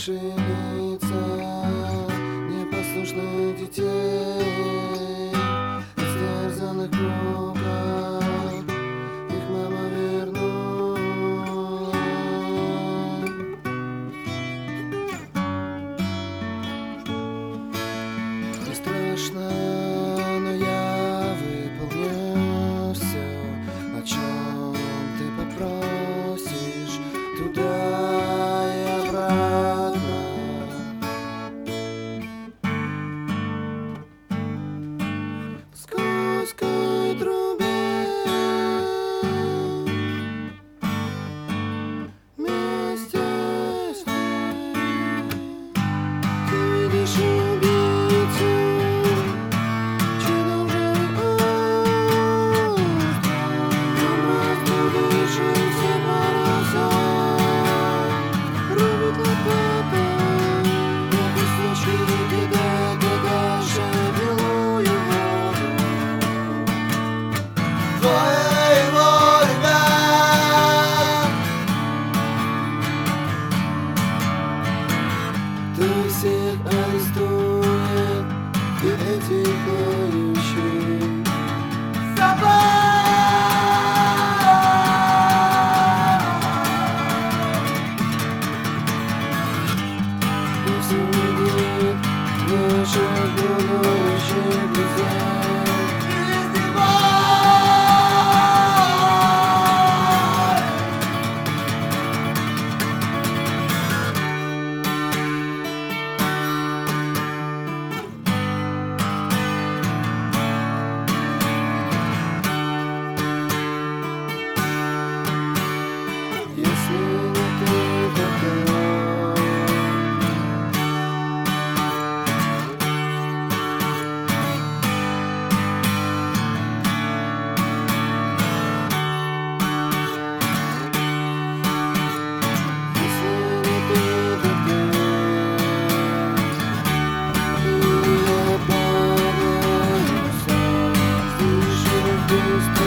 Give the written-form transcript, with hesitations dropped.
лишиться непослушных детей, истерзанных руках их мама вернула. Не страшно, но я выполню все, о чем ты попросишь, туда и обратно. В Скотской трубе вместе с ней ты видишь убийцу, чей должен остров. Нам разбудившийся паруса рубит лопатой, как из свечи выкидает дальше белую воду. Твоего ребят ты всех арестует, и этих ноющих и все видит наших будущих друзей. Если не ты, то кто? Если не ты, то кто? И я падаю, слышу пусто.